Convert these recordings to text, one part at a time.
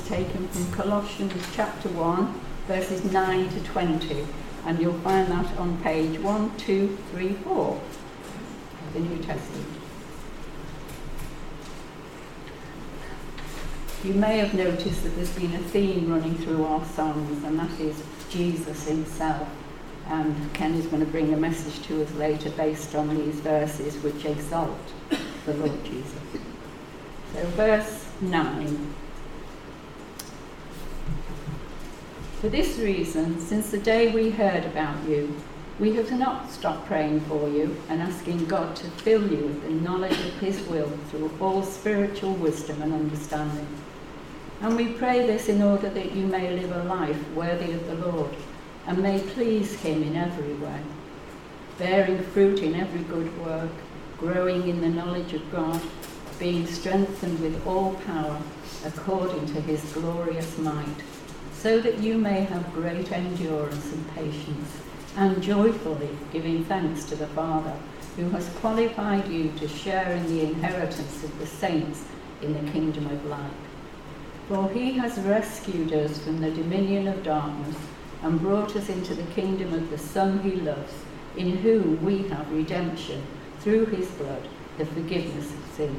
taken from Colossians chapter 1, verses 9 to 20, and you'll find that on page 1234 of the New Testament. You may have noticed that there's been a theme running through our songs, and that is Jesus himself. And Ken is going to bring a message to us later based on these verses which exalt the Lord Jesus. So verse 9. For this reason, since the day we heard about you, we have not stopped praying for you and asking God to fill you with the knowledge of his will through all spiritual wisdom and understanding. And we pray this in order that you may live a life worthy of the Lord and may please him in every way, bearing fruit in every good work, growing in the knowledge of God, being strengthened with all power according to his glorious might, so that you may have great endurance and patience, and joyfully giving thanks to the Father, who has qualified you to share in the inheritance of the saints in the kingdom of light. For he has rescued us from the dominion of darkness and brought us into the kingdom of the Son he loves, in whom we have redemption through his blood, the forgiveness of sins.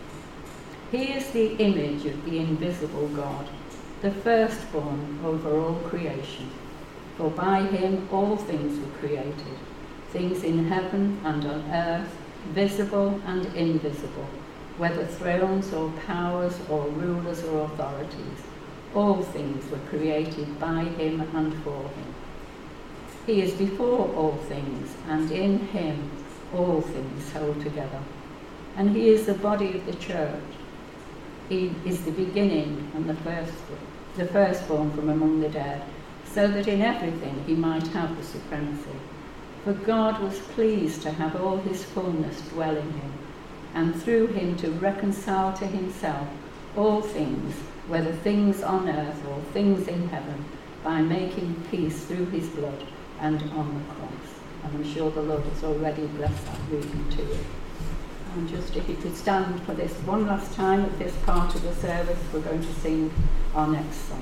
He is the image of the invisible God, the firstborn over all creation. For by him all things were created, things in heaven and on earth, visible and invisible, whether thrones or powers or rulers or authorities. All things were created by him and for him. He is before all things, and in him all things hold together. And he is the body of the church. He is the beginning and the firstborn from among the dead, so that in everything he might have the supremacy. For God was pleased to have all his fullness dwell in him, and through him to reconcile to himself all things, whether things on earth or things in heaven, by making peace through his blood and on the cross. And I'm sure the Lord has already blessed that reading to you. And just if you could stand for this one last time at this part of the service, we're going to sing our next song.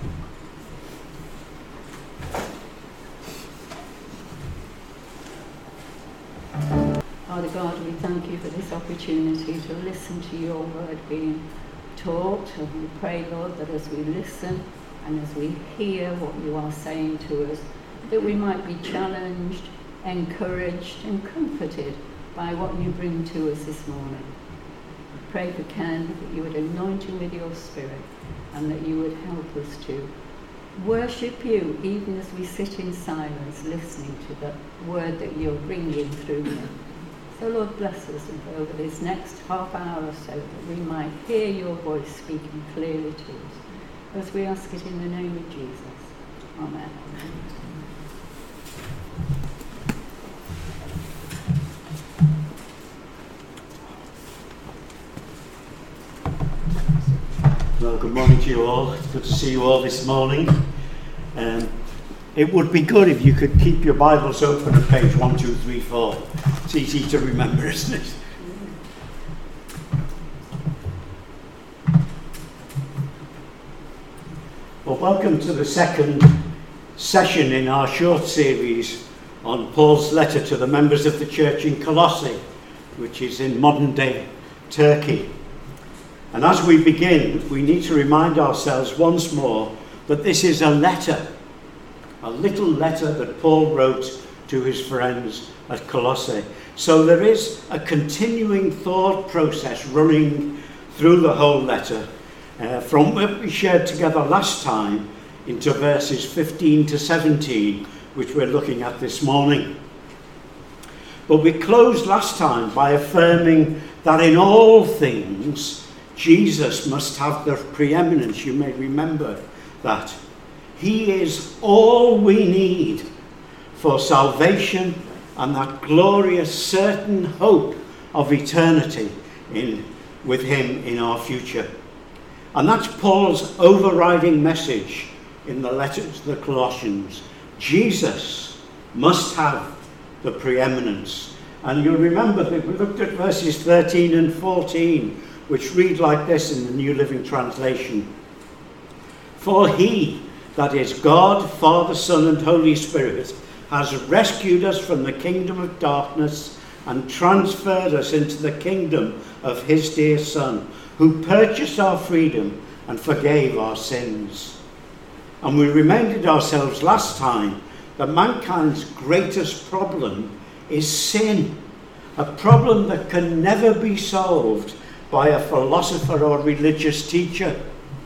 Father God, we thank you for this opportunity to listen to your word being taught, and we pray, Lord, that as we listen and as we hear what you are saying to us, that we might be challenged, encouraged and comforted by what you bring to us this morning. We pray for Ken, that you would anoint him with your spirit and that you would help us to worship you even as we sit in silence listening to the word that you're bringing through him. So Lord, bless us over this next half hour or so, that we might hear your voice speaking clearly to us, as we ask it in the name of Jesus. Amen. Well, good morning to you all. It's good to see you all this morning. It would be good if you could keep your Bibles open at page 1234. It's easy to remember, isn't it? Well, welcome to the second session in our short series on Paul's letter to the members of the church in Colossae, which is in modern-day Turkey. And as we begin, we need to remind ourselves once more that this is a letter, a little letter that Paul wrote to his friends at Colossae. So there is a continuing thought process running through the whole letter, from what we shared together last time into verses 15 to 17, which we're looking at this morning. But we closed last time by affirming that in all things, Jesus must have the preeminence. You may remember that. He is all we need for salvation and that glorious certain hope of eternity with him in our future. And that's Paul's overriding message in the letter to the Colossians. Jesus must have the preeminence. And you'll remember that we looked at verses 13 and 14, which read like this in the New Living Translation. For he, that is God, Father, Son, and Holy Spirit, has rescued us from the kingdom of darkness and transferred us into the kingdom of his dear Son, who purchased our freedom and forgave our sins. And we reminded ourselves last time that mankind's greatest problem is sin, a problem that can never be solved by a philosopher or religious teacher.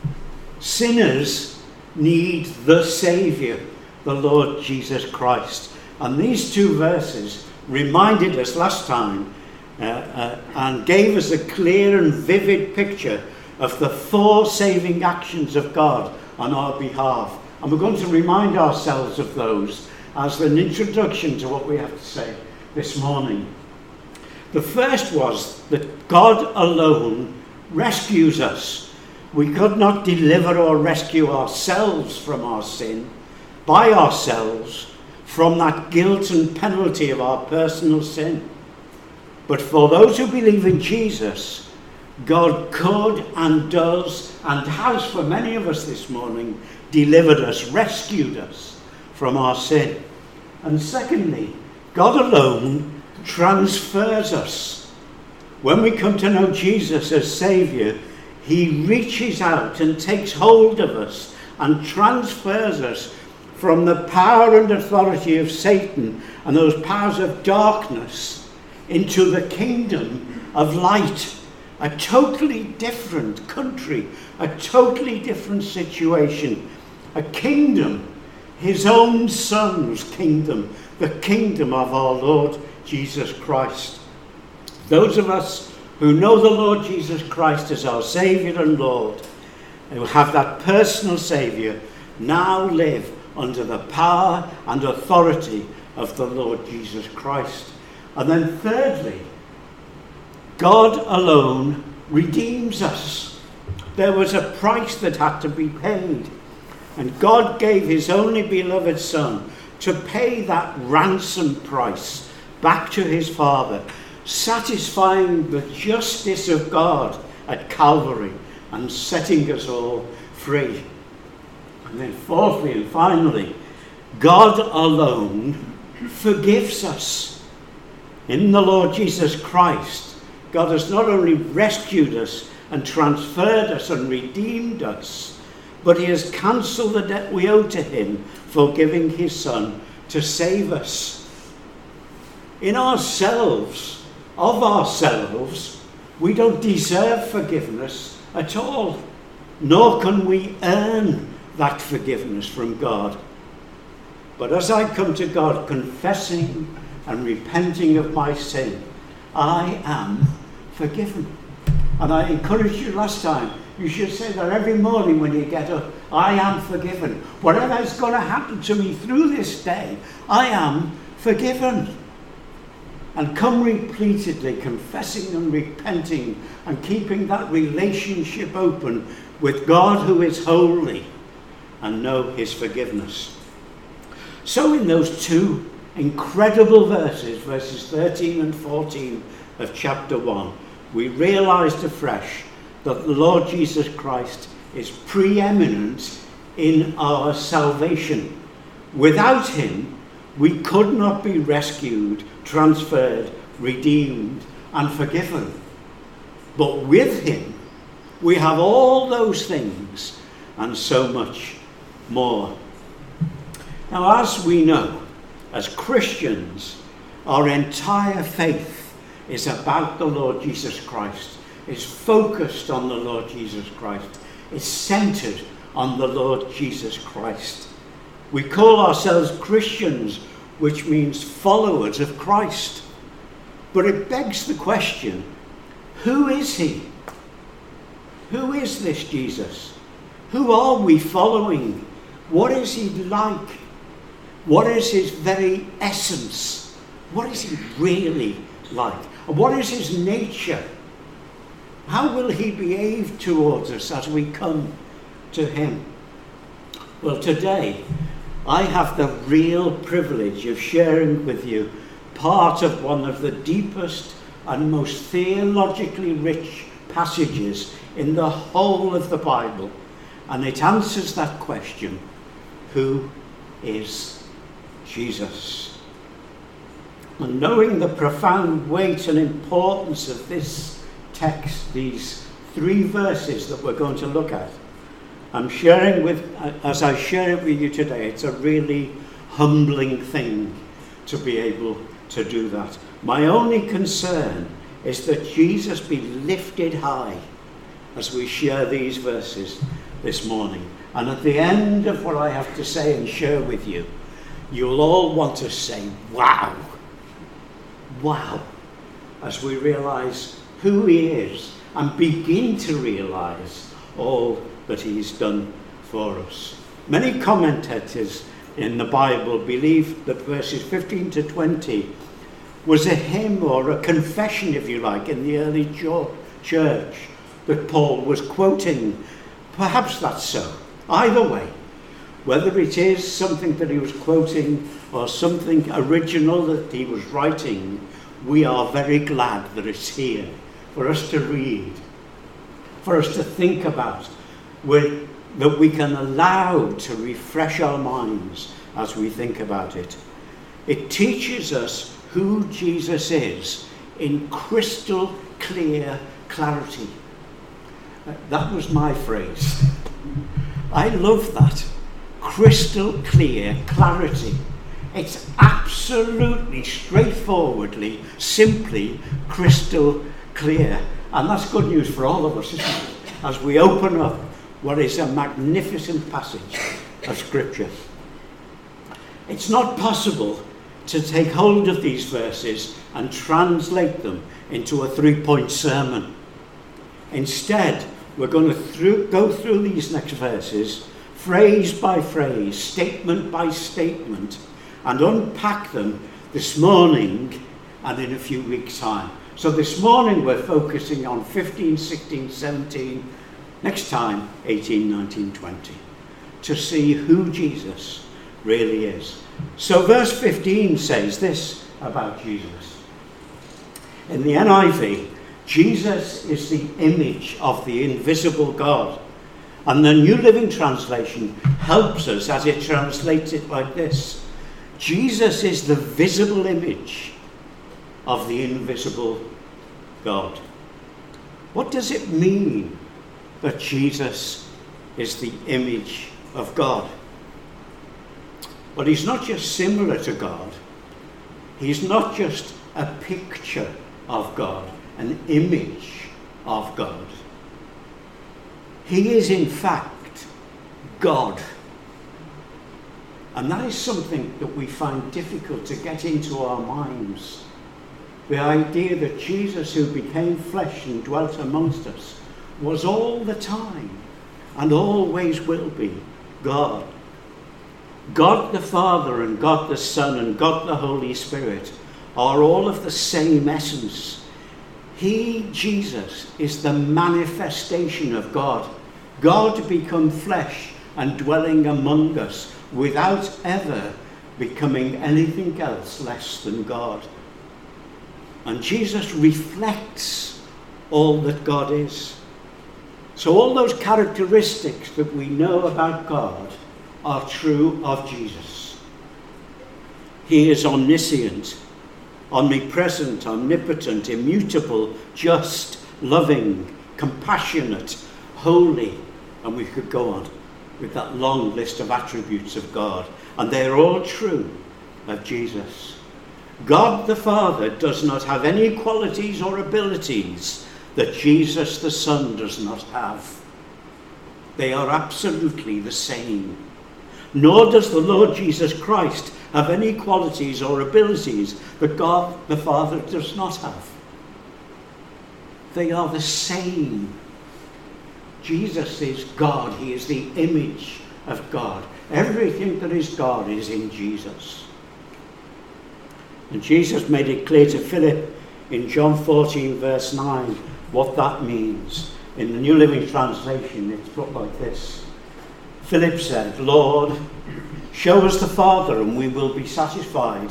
Sinners need the Saviour, the Lord Jesus Christ. And these two verses reminded us last time and gave us a clear and vivid picture of the four saving actions of God on our behalf. And we're going to remind ourselves of those as an introduction to what we have to say this morning. The first was that God alone rescues us. We could not deliver or rescue ourselves from our sin by ourselves, from that guilt and penalty of our personal sin. But for those who believe in Jesus, God could and does and has for many of us this morning delivered us, rescued us from our sin. And secondly, God alone transfers us. When we come to know Jesus as Saviour, he reaches out and takes hold of us and transfers us from the power and authority of Satan and those powers of darkness into the kingdom of light. A totally different country, a totally different situation, a kingdom, his own Son's kingdom, the kingdom of our Lord Jesus Christ. Those of us who know the Lord Jesus Christ as our Saviour and Lord, who have that personal Saviour, now live under the power and authority of the Lord Jesus Christ. And then thirdly, God alone redeems us. There was a price that had to be paid, and God gave his only beloved Son to pay that ransom price back to his Father, satisfying the justice of God at Calvary and setting us all free. And then fourthly and finally, God alone forgives us. In the Lord Jesus Christ, God has not only rescued us and transferred us and redeemed us, but he has cancelled the debt we owe to him for giving his Son to save us. In ourselves, of ourselves, we don't deserve forgiveness at all, nor can we earn that forgiveness from God. But as I come to God confessing and repenting of my sin, I am forgiven. And I encouraged you last time, you should say that every morning when you get up, I am forgiven. Whatever is going to happen to me through this day, I am forgiven. And come repeatedly confessing and repenting and keeping that relationship open with God who is holy and know his forgiveness. So in those two incredible verses, verses 13 and 14 of chapter 1, we realized afresh that the Lord Jesus Christ is preeminent in our salvation. Without him, we could not be rescued, transferred, redeemed, and forgiven. But with him, we have all those things and so much more. Now, as we know, as Christians, our entire faith is about the Lord Jesus Christ. It's focused on the Lord Jesus Christ. It's centered on the Lord Jesus Christ. We call ourselves Christians, which means followers of Christ. But it begs the question, who is he? Who is this Jesus? Who are we following? What is he like? What is his very essence? What is he really like? And what is his nature? How will he behave towards us as we come to him? Well, today, I have the real privilege of sharing with you part of one of the deepest and most theologically rich passages in the whole of the Bible. And it answers that question: who is Jesus? And knowing the profound weight and importance of this text, these 3 verses that we're going to look at, as I share it with you today, it's a really humbling thing to be able to do that. My only concern is that Jesus be lifted high as we share these verses this morning. And at the end of what I have to say and share with you, you'll all want to say, wow, wow, as we realise who he is and begin to realise all that he's done for us. Many commentators in the Bible believe that verses 15 to 20 was a hymn or a confession, if you like, in the early church that Paul was quoting. Perhaps that's so. Either way, whether it is something that he was quoting or something original that he was writing, we are very glad that it's here for us to read, for us to think about, that we can allow to refresh our minds as we think about it. It teaches us who Jesus is in crystal clear clarity. That was my phrase. I love that. Crystal clear clarity. It's absolutely straightforwardly, simply crystal clear. And that's good news for all of us, isn't it? As we open up what is a magnificent passage of Scripture. It's not possible to take hold of these verses and translate them into a 3-point sermon. Instead, we're going to go through these next verses, phrase by phrase, statement by statement, and unpack them this morning and in a few weeks' time. So this morning we're focusing on 15, 16, 17, next time 18, 19, 20, to see who Jesus really is. So verse 15 says this about Jesus. In the NIV, Jesus is the image of the invisible God. And the New Living Translation helps us as it translates it like this: Jesus is the visible image of the invisible God. What does it mean that Jesus is the image of God? Well, he's not just similar to God. He's not just a picture of God, an image of God. He is, in fact, God. And that is something that we find difficult to get into our minds. The idea that Jesus, who became flesh and dwelt amongst us, was all the time and always will be God. God the Father and God the Son and God the Holy Spirit are all of the same essence. He, Jesus, is the manifestation of God. God become flesh and dwelling among us without ever becoming anything else less than God. And Jesus reflects all that God is. So all those characteristics that we know about God are true of Jesus. He is omniscient, omnipresent, omnipotent, immutable, just, loving, compassionate, holy, and we could go on with that long list of attributes of God. And they're all true of Jesus. God the Father does not have any qualities or abilities that Jesus the Son does not have. They are absolutely the same. Nor does the Lord Jesus Christ have any qualities or abilities that God the Father does not have. They are the same. Jesus is God. He is the image of God. Everything that is God is in Jesus. And Jesus made it clear to Philip in John 14 verse 9 what that means. In the New Living Translation, it's put like this. Philip said, "Lord, show us the Father and we will be satisfied."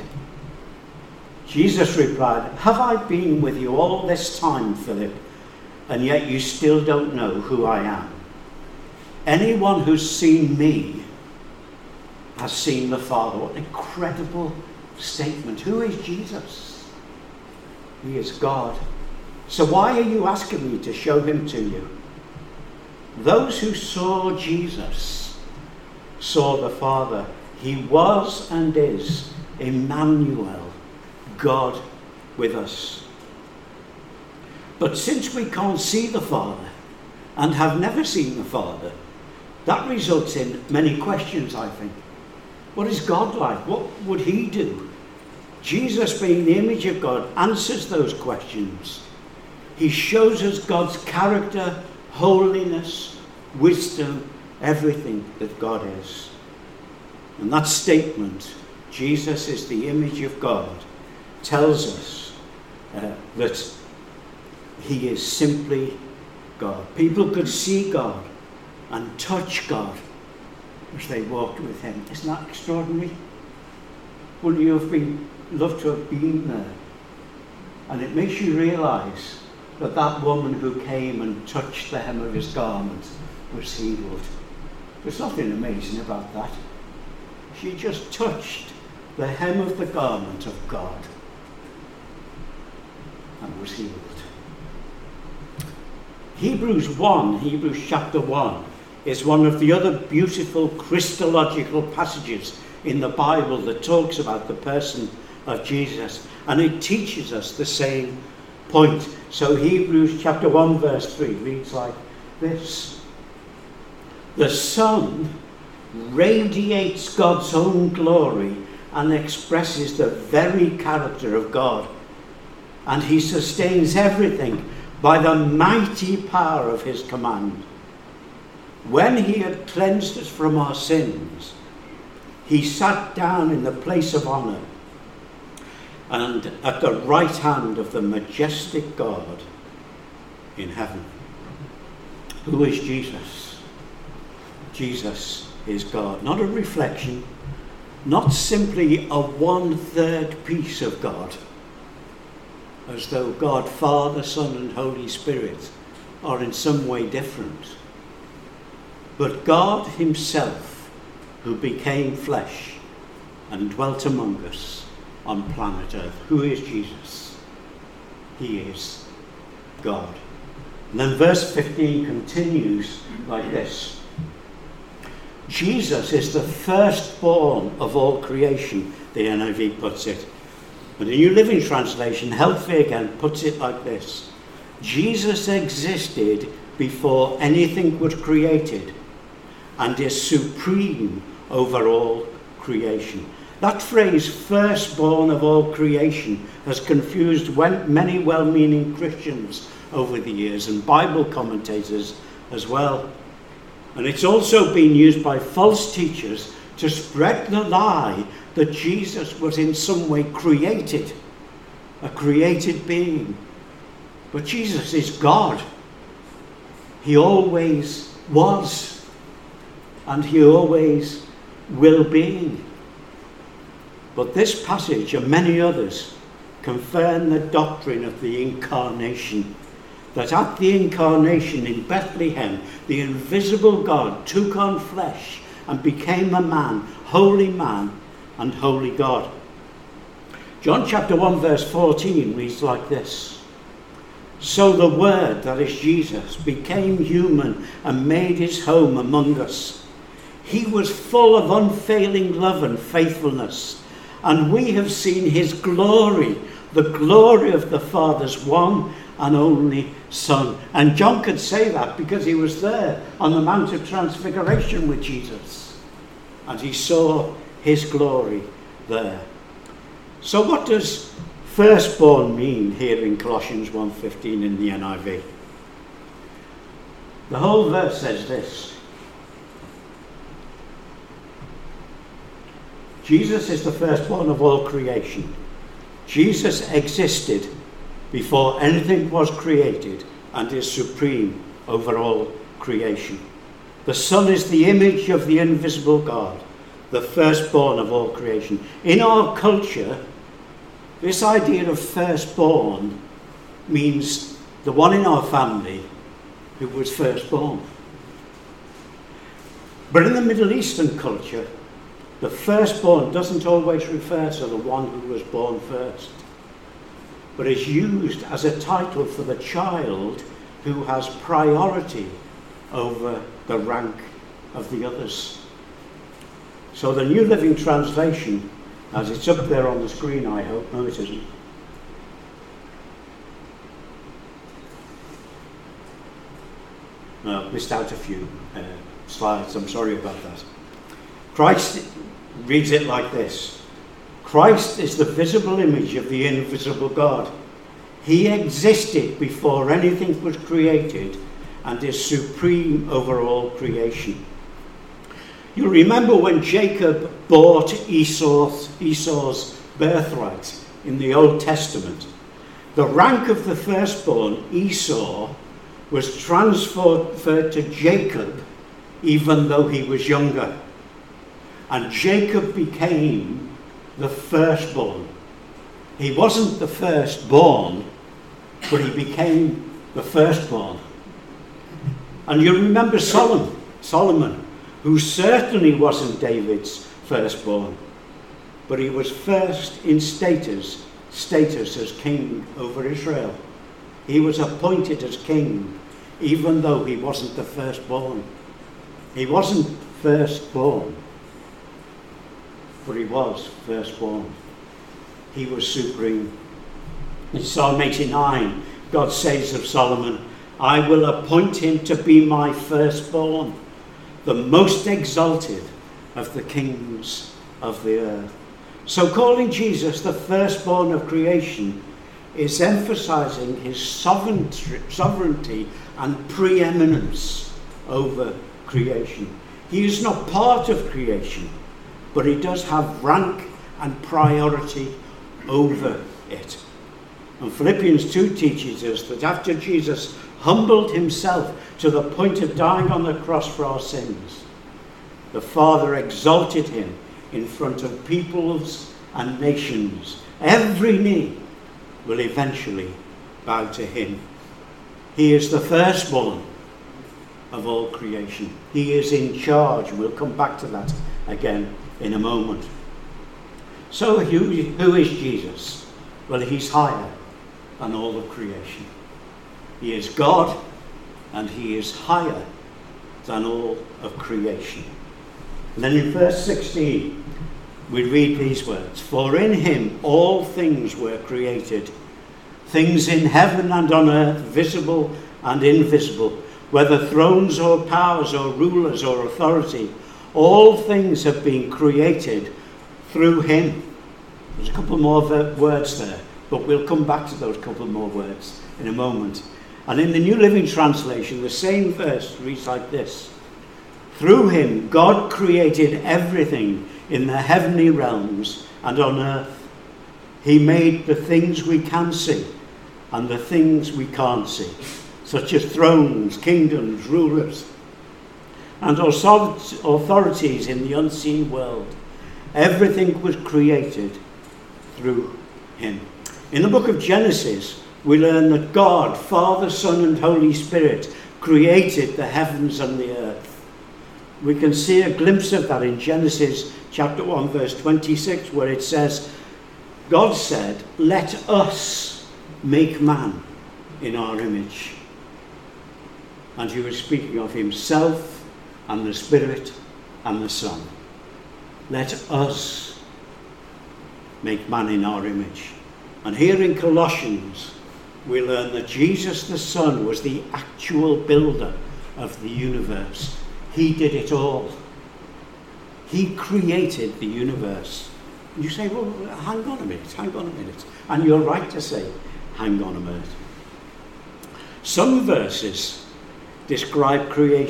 Jesus replied, "Have I been with you all this time, Philip, and yet you still don't know who I am? anyone who's seen me has seen the Father. What an incredible statement. Who is Jesus? He is God. So why are you asking me to show him to you? Those who saw Jesus saw the Father. He was and is Emmanuel, God with us. But since we can't see the Father and have never seen the Father, that results in many questions, I think. What is God like? What would he do? Jesus, being the image of God, answers those questions. He shows us God's character, holiness, wisdom, everything that God is. And that statement, Jesus is the image of God, tells us that he is simply God. People could see God and touch God as they walked with him. Isn't that extraordinary? Wouldn't you have loved to have been there? And it makes you realise that that woman who came and touched the hem of his garment was healed. There's nothing amazing about that. She just touched the hem of the garment of God and was healed. Hebrews chapter 1, is one of the other beautiful Christological passages in the Bible that talks about the person of Jesus. And it teaches us the same point. So Hebrews chapter 1 verse 3 reads like this. The Son radiates God's own glory and expresses the very character of God. And he sustains everything by the mighty power of his command. When he had cleansed us from our sins, he sat down in the place of honour and at the right hand of the majestic God in heaven. Who is Jesus? Jesus is God, not a reflection, not simply a 1/3 piece of God, as though God, Father, Son and Holy Spirit are in some way different. But God himself, who became flesh and dwelt among us on planet Earth. Who is Jesus? He is God. And then verse 15 continues like this. Jesus is the firstborn of all creation, the NIV puts it. But the New Living Translation, Healthy Again, puts it like this. Jesus existed before anything was created and is supreme over all creation. That phrase, firstborn of all creation, has confused many well-meaning Christians over the years and Bible commentators as well. And it's also been used by false teachers to spread the lie that Jesus was in some way created, a created being. But Jesus is God. He always was, and he always will be. But this passage and many others confirm the doctrine of the incarnation, that at the incarnation in Bethlehem, the invisible God took on flesh and became a man and holy God. John chapter 1 verse 14 reads like this. So the Word, that is Jesus, became human and made his home among us. He was full of unfailing love and faithfulness, and we have seen his glory, the glory of the Father's one and only Son. And John could say that because he was there on the Mount of Transfiguration with Jesus, and he saw his glory there. So what does firstborn mean here in Colossians 1:15 in the NIV? The whole verse says this. Jesus is the firstborn of all creation. Jesus existed before anything was created and is supreme over all creation. The Son is the image of the invisible God, the firstborn of all creation. In our culture, this idea of firstborn means the one in our family who was firstborn. But in the Middle Eastern culture, the firstborn doesn't always refer to the one who was born first, but is used as a title for the child who has priority over the rank of the others. So the New Living Translation, as it's up there on the screen, I hope. No, it isn't. No, missed out a few slides. I'm sorry about that. Christ reads it like this. Christ is the visible image of the invisible God. He existed before anything was created and is supreme over all creation. You'll remember when Jacob bought Esau's birthright in the Old Testament. The rank of the firstborn, Esau, was transferred to Jacob even though he was younger. And Jacob became the firstborn. He wasn't the firstborn, but he became the firstborn. And you remember Solomon, who certainly wasn't David's firstborn, but he was first in status as king over Israel. He was appointed as king, even though he wasn't the firstborn. He wasn't firstborn, but he was firstborn. He was supreme. In Psalm 89, God says of Solomon, I will appoint him to be my firstborn, the most exalted of the kings of the earth. So calling Jesus the firstborn of creation is emphasizing his sovereignty and preeminence over creation. He is not part of creation, but he does have rank and priority over it. And Philippians 2 teaches us that after Jesus humbled himself to the point of dying on the cross for our sins, the Father exalted him in front of peoples and nations. Every knee will eventually bow to him. He is the firstborn of all creation. He is in charge. We'll come back to that again in a moment. So who is Jesus? Well, he's higher than all of creation. He is God, and he is higher than all of creation. And then in verse 16, we read these words, for in him all things were created, things in heaven and on earth, visible and invisible, whether thrones or powers or rulers or authority, all things have been created through him. There's a couple more words there, but we'll come back to those couple more words in a moment. And in the New Living Translation, the same verse reads like this. Through him, God created everything in the heavenly realms and on earth. He made the things we can see and the things we can't see, such as thrones, kingdoms, rulers, and authorities in the unseen world. Everything was created through him. In the book of Genesis, we learn that God, Father, Son, and Holy Spirit created the heavens and the earth. We can see a glimpse of that in Genesis chapter 1, verse 26, where it says, God said, let us make man in our image. And he was speaking of himself and the Spirit and the Son. Let us make man in our image. And here in Colossians, we learn that Jesus the Son was the actual builder of the universe. He did it all. He created the universe. And you say, well, hang on a minute. And you're right to say, hang on a minute. Some verses ascribe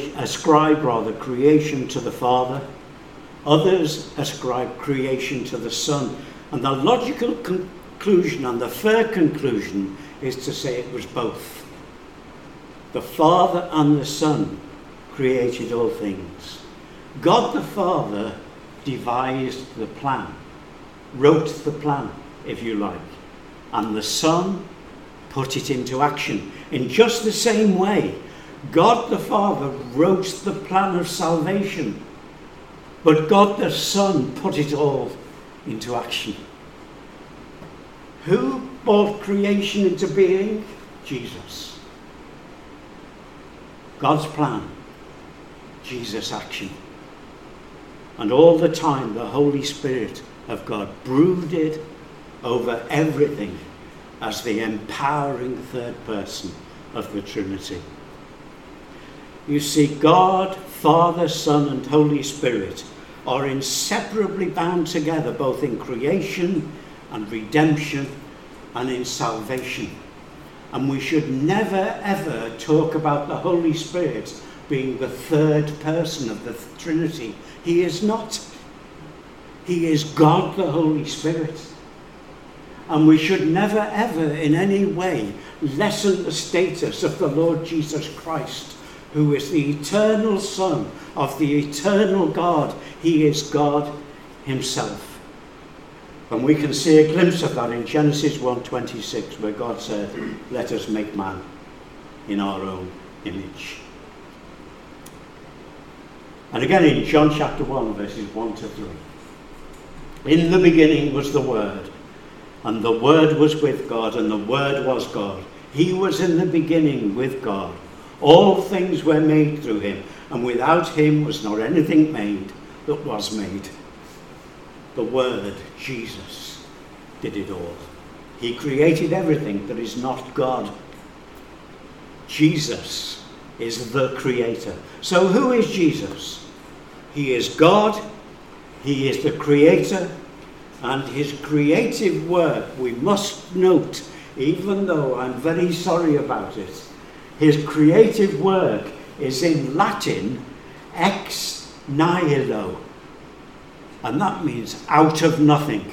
creation to the Father. Others ascribe creation to the Son. And the logical conclusion and the fair conclusion is to say it was both. The Father and the Son created all things. God the Father devised the plan, wrote the plan, if you like, and the Son put it into action. In just the same way, God the Father wrote the plan of salvation But God the Son put it all into action. Who brought creation into being? Jesus. God's plan, Jesus' action. And all the time the Holy Spirit of God brooded over everything as the empowering third person of the Trinity. You see, God, Father, Son, and Holy Spirit are inseparably bound together, both in creation and redemption and in salvation. And we should never ever talk about the Holy Spirit being the third person of the Trinity. He is not. He is God the Holy Spirit. And we should never ever in any way lessen the status of the Lord Jesus Christ, who is the eternal Son of the eternal God. He is God himself. And we can see a glimpse of that in Genesis 1:26, where God said, "Let us make man in our own image." And again in John chapter 1, verses 1 to 3. "In the beginning was the Word, and the Word was with God, and the Word was God. He was in the beginning with God. All things were made through him, and without him was not anything made that was made." The Word, Jesus, did it all. He created everything that is not God. Jesus is the Creator. So who is Jesus? He is God, he is the Creator, and his creative work, we must note, even though I'm very sorry about it, his creative work is in Latin ex nihilo, and that means out of nothing.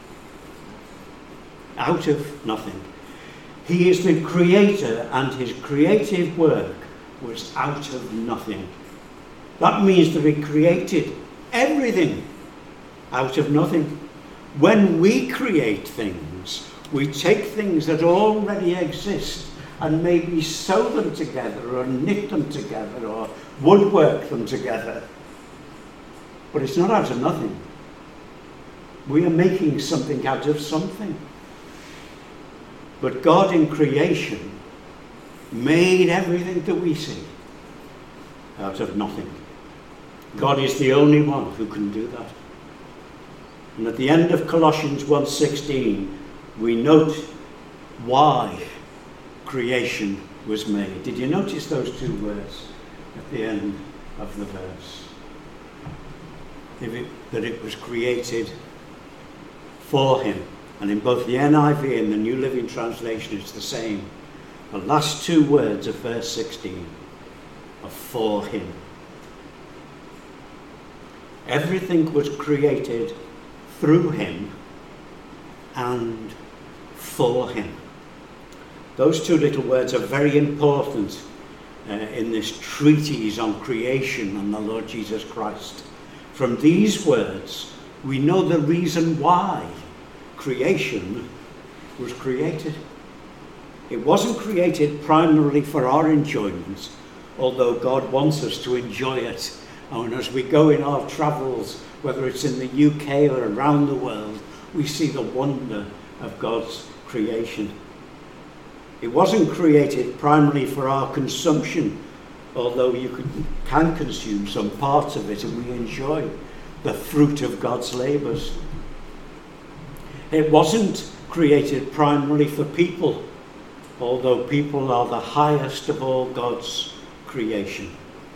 Out of nothing. He is the Creator, and his creative work was out of nothing. That means that he created everything out of nothing. When we create things, we take things that already exist and maybe sew them together or knit them together or woodwork them together. But it's not out of nothing. We are making something out of something. But God in creation made everything that we see out of nothing. God is the only one who can do that. And at the end of Colossians 1:16, we note why creation was made. Did you notice those two words at the end of the verse? That it was created for him. And in both the NIV and the New Living Translation, it's the same. The last two words of verse 16 are for him. Everything was created through him and for him. Those two little words are very important in this treatise on creation and the Lord Jesus Christ. From these words, we know the reason why creation was created. It wasn't created primarily for our enjoyment, although God wants us to enjoy it. And as we go in our travels, whether it's in the UK or around the world, we see the wonder of God's creation. It wasn't created primarily for our consumption, although you can consume some parts of it and we enjoy the fruit of God's labours. It wasn't created primarily for people, although people are the highest of all God's creation.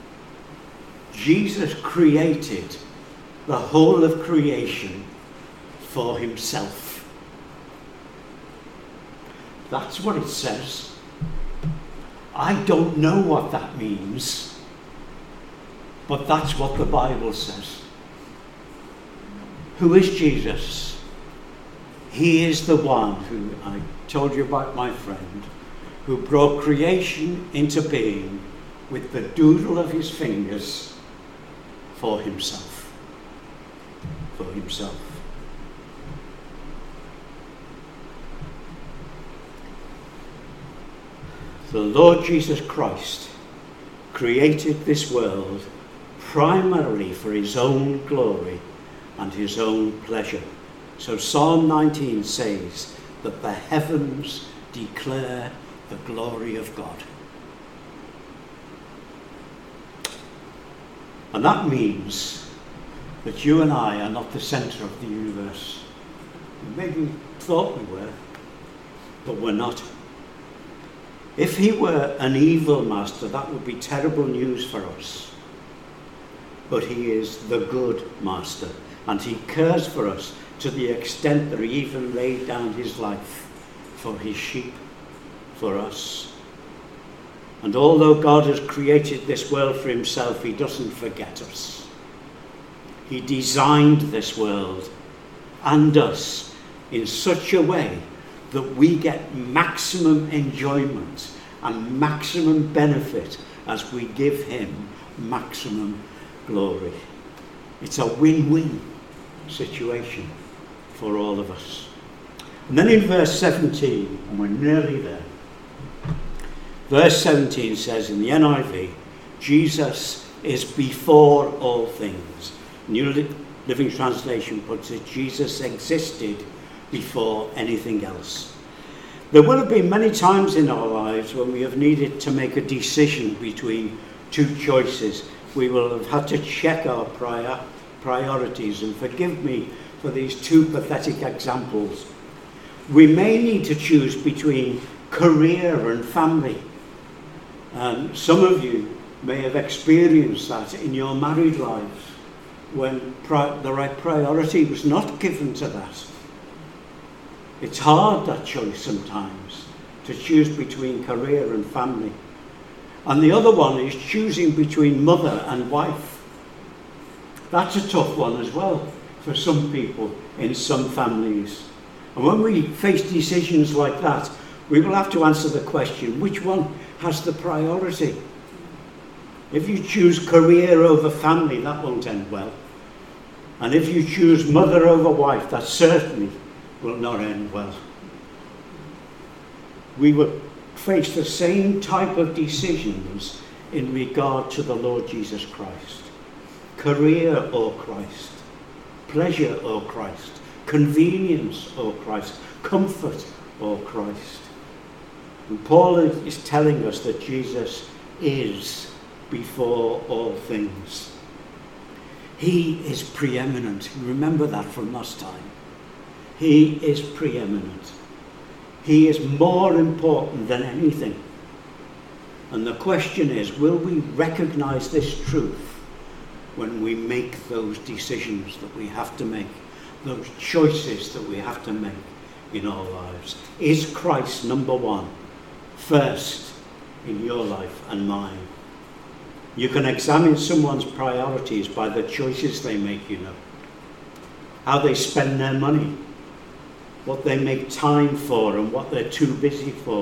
Jesus created the whole of creation for himself. That's what it says. I don't know what that means, but that's what the Bible says. Who is Jesus? He is the one who, I told you about my friend, who brought creation into being with the doodle of his fingers for himself. For himself. The Lord Jesus Christ created this world primarily for his own glory and his own pleasure. So Psalm 19 says that the heavens declare the glory of God. And that means that you and I are not the centre of the universe. Maybe we thought we were, but we're not. If he were an evil master, that would be terrible news for us. But he is the good master, and he cares for us to the extent that he even laid down his life for his sheep, for us. And although God has created this world for himself, he doesn't forget us. He designed this world and us in such a way that we get maximum enjoyment and maximum benefit as we give him maximum glory. It's a win-win situation for all of us. And then in verse 17, and we're nearly there, verse 17 says in the NIV, Jesus is before all things. New Living Translation puts it, Jesus existed before anything else. There will have been many times in our lives when we have needed to make a decision between two choices. We will have had to check our priorities, and forgive me for these two pathetic examples. We may need to choose between career and family. Some of you may have experienced that in your married lives when the right priority was not given to that. It's hard, that choice sometimes, to choose between career and family. And the other one is choosing between mother and wife. That's a tough one as well for some people in some families. And when we face decisions like that, we will have to answer the question, which one has the priority? If you choose career over family, that won't end well. And if you choose mother over wife, that certainly will not end well. We will face the same type of decisions in regard to the Lord Jesus Christ. Career or Christ, pleasure or Christ, convenience or Christ, comfort or Christ. And Paul is telling us that Jesus is before all things. He is preeminent. Remember that from last time. He is preeminent. He is more important than anything. And the question is, will we recognize this truth when we make those decisions that we have to make, those choices that we have to make in our lives? Is Christ number one, first in your life and mine? You can examine someone's priorities by the choices they make, you know. How they spend their money, what they make time for and what they're too busy for.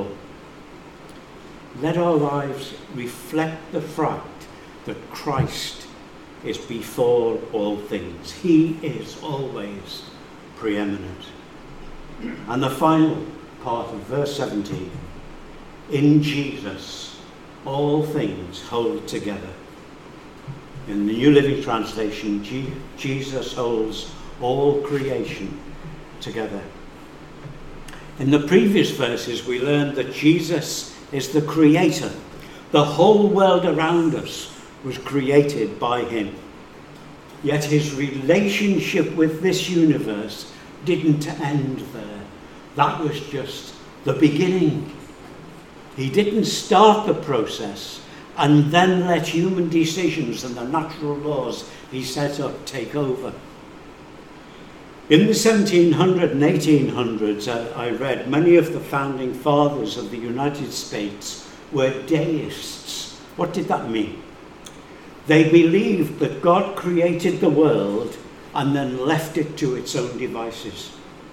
Let our lives reflect the fact that Christ is before all things. He is always preeminent. And the final part of verse 17, in Jesus all things hold together. In the New Living Translation, Jesus holds all creation together. In the previous verses, we learned that Jesus is the creator. The whole world around us was created by him. Yet his relationship with this universe didn't end there. That was just the beginning. He didn't start the process and then let human decisions and the natural laws he set up take over. In the 1700s and 1800s, I read, many of the founding fathers of the United States were deists. What did that mean? They believed that God created the world and then left it to its own devices.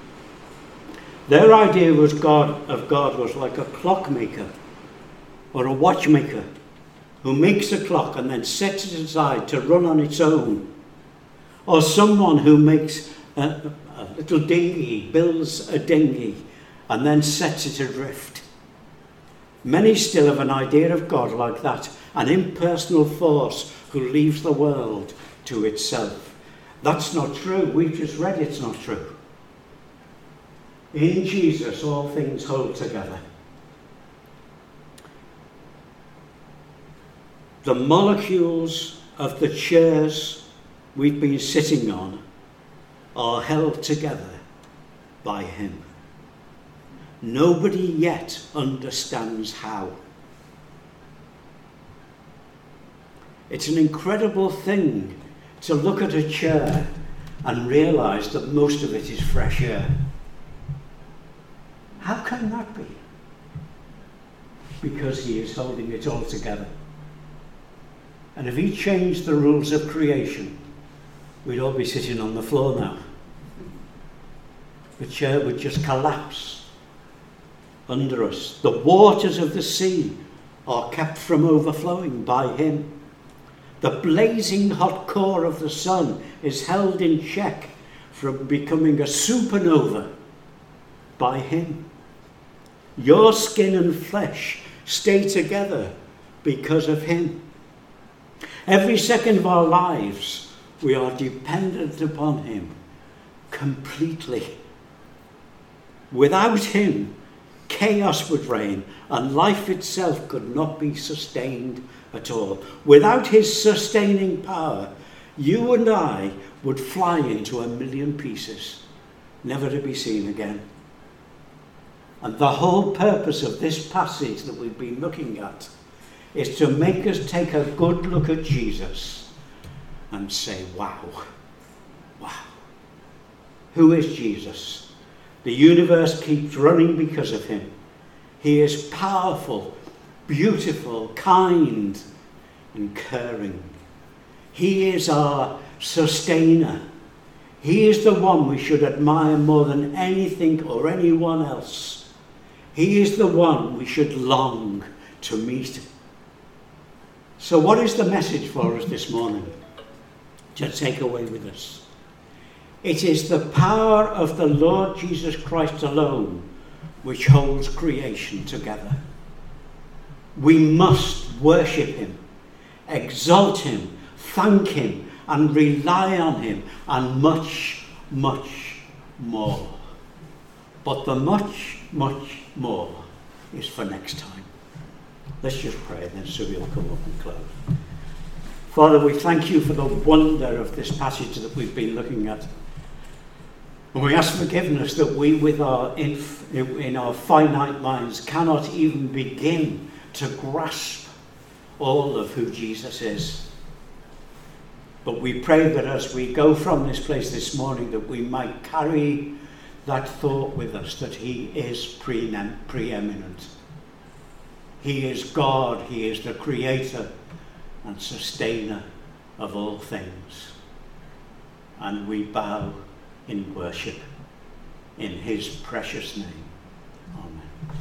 Their idea of God was like a clockmaker or a watchmaker who makes a clock and then sets it aside to run on its own. Or someone who makes a little dinghy, builds a dinghy and then sets it adrift. Many still have an idea of God like that, an impersonal force who leaves the world to itself. That's not true. We've just read it's not true. In Jesus, all things hold together. The molecules of the chairs we've been sitting on are held together by him. Nobody yet understands how. It's an incredible thing to look at a chair and realise that most of it is fresh air. How can that be? Because he is holding it all together. And if he changed the rules of creation, we'd all be sitting on the floor now. The chair would just collapse under us. The waters of the sea are kept from overflowing by him. The blazing hot core of the sun is held in check from becoming a supernova by him. Your skin and flesh stay together because of him. Every second of our lives, we are dependent upon him completely. Without him, chaos would reign and life itself could not be sustained at all. Without his sustaining power, you and I would fly into a million pieces, never to be seen again. And the whole purpose of this passage that we've been looking at is to make us take a good look at Jesus and say, wow, wow. Who is Jesus? The universe keeps running because of him. He is powerful, beautiful, kind, and caring. He is our sustainer. He is the one we should admire more than anything or anyone else. He is the one we should long to meet. So what is the message for us this morning to take away with us? It is the power of the Lord Jesus Christ alone which holds creation together. We must worship him, exalt him, thank him, and rely on him, and much, much more. But the much, much more is for next time. Let's just pray, and then Sue will come up and close. Father, we thank you for the wonder of this passage that we've been looking at. And we ask forgiveness that we, with in our finite minds, cannot even begin to grasp all of who Jesus is. But we pray that as we go from this place this morning, that we might carry that thought with us, that he is preeminent. He is God, he is the creator and sustainer of all things. And we bow in worship in his precious name. Amen.